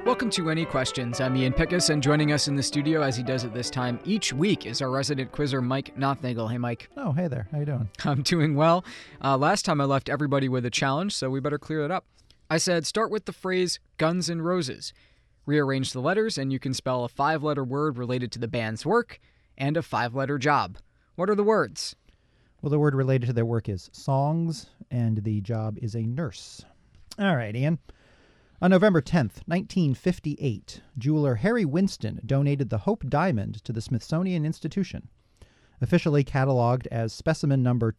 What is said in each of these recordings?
Welcome to Any Questions. I'm Ian Pickus, and joining us in the studio, as he does at this time each week, is our resident quizzer, Mike Nothnagel. Hey, Mike. Oh, hey there. How you doing? I'm doing well. Last time I left everybody with a challenge, so we better clear it up. I said start with the phrase Guns N' Roses. Rearrange the letters, and you can spell a 5-letter word related to the band's work and a 5-letter job. What are the words? Well, the word related to their work is songs, and the job is a nurse. All right, Ian. On November 10th, 1958, jeweler Harry Winston donated the Hope Diamond to the Smithsonian Institution. Officially cataloged as specimen number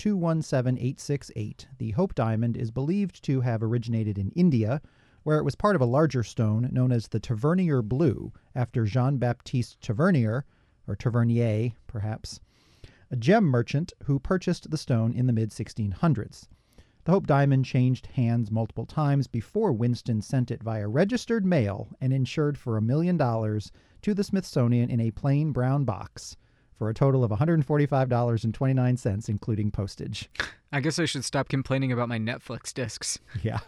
217868, the Hope Diamond is believed to have originated in India, where it was part of a larger stone known as the Tavernier Blue, after Jean-Baptiste Tavernier, or Tavernier, perhaps, a gem merchant who purchased the stone in the mid-1600s. The Hope Diamond changed hands multiple times before Winston sent it via registered mail and insured for $1 million to the Smithsonian in a plain brown box for a total of $145.29, including postage. I guess I should stop complaining about my Netflix discs. Yeah.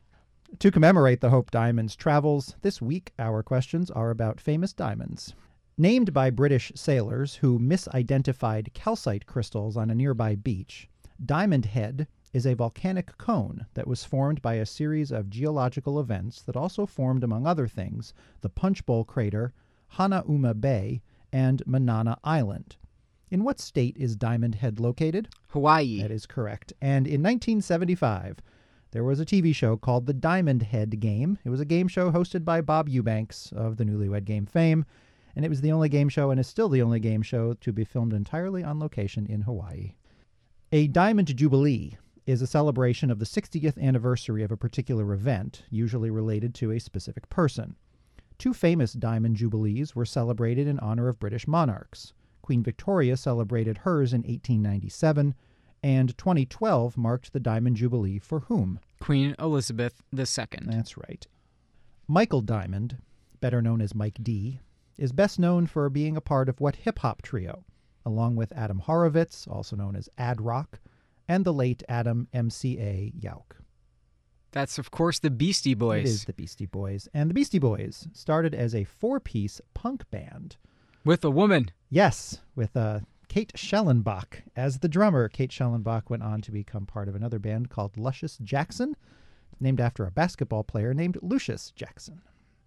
To commemorate the Hope Diamond's travels, this week our questions are about famous diamonds. Named by British sailors who misidentified calcite crystals on a nearby beach, Diamond Head is a volcanic cone that was formed by a series of geological events that also formed, among other things, the Punch Bowl crater, Hanauma Bay, and Manana Island. In what state is Diamond Head located? Hawaii. That is correct. And in 1975, there was a TV show called The Diamond Head Game. It was a game show hosted by Bob Eubanks of the Newlywed Game fame, and it was the only game show and is still the only game show to be filmed entirely on location in Hawaii. A Diamond Jubilee is a celebration of the 60th anniversary of a particular event, usually related to a specific person. 2 famous Diamond Jubilees were celebrated in honor of British monarchs. Queen Victoria celebrated hers in 1897, and 2012 marked the Diamond Jubilee for whom? Queen Elizabeth II. That's right. Michael Diamond, better known as Mike D., is best known for being a part of what hip-hop trio, along with Adam Horovitz, also known as Ad Rock, and the late Adam MCA Yauch. That's, of course, the Beastie Boys. It is the Beastie Boys. And the Beastie Boys started as a 4-piece punk band. With a woman. Yes, with Kate Schellenbach as the drummer. Kate Schellenbach went on to become part of another band called Luscious Jackson, named after a basketball player named Lucius Jackson.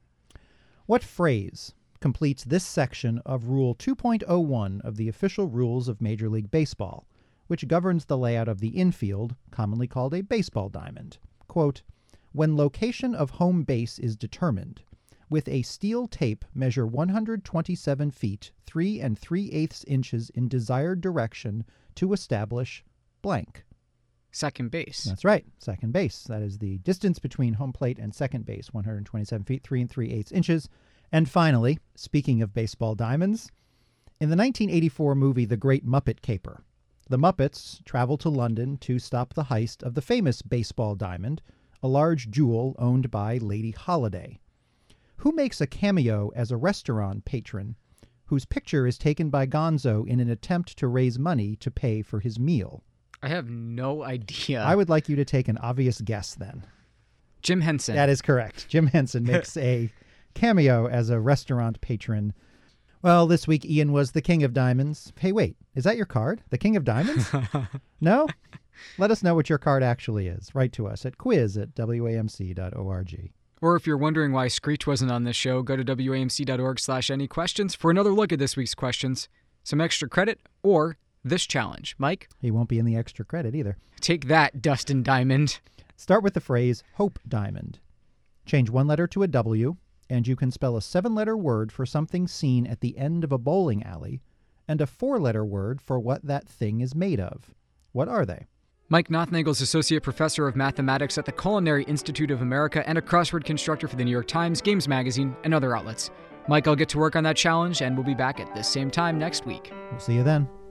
What phrase completes this section of Rule 2.01 of the official rules of Major League Baseball, which governs the layout of the infield, commonly called a baseball diamond? Quote, when location of home base is determined, with a steel tape measure 127 feet, 3 3/8 inches in desired direction to establish blank. Second base. That's right, second base. That is the distance between home plate and second base, 127 feet, 3 3/8 inches. And finally, speaking of baseball diamonds, in the 1984 movie The Great Muppet Caper, the Muppets travel to London to stop the heist of the famous baseball diamond, a large jewel owned by Lady Holiday. Who makes a cameo as a restaurant patron whose picture is taken by Gonzo in an attempt to raise money to pay for his meal? I have no idea. I would like you to take an obvious guess then. Jim Henson. That is correct. Jim Henson makes a cameo as a restaurant patron. Well, this week Ian was the King of Diamonds. Hey, wait, is that your card? The King of Diamonds? No? Let us know what your card actually is. Write to us at quiz@wamc.org. Or if you're wondering why Screech wasn't on this show, go to wamc.org/anyquestions for another look at this week's questions, some extra credit, or this challenge. Mike? He won't be in the extra credit either. Take that, Dustin Diamond. Start with the phrase Hope Diamond. Change one letter to a W, and you can spell a 7-letter word for something seen at the end of a bowling alley, and a 4-letter word for what that thing is made of. What are they? Mike Nothnagel is Associate Professor of Mathematics at the Culinary Institute of America and a crossword constructor for the New York Times, Games Magazine, and other outlets. Mike, I'll get to work on that challenge, and we'll be back at this same time next week. We'll see you then.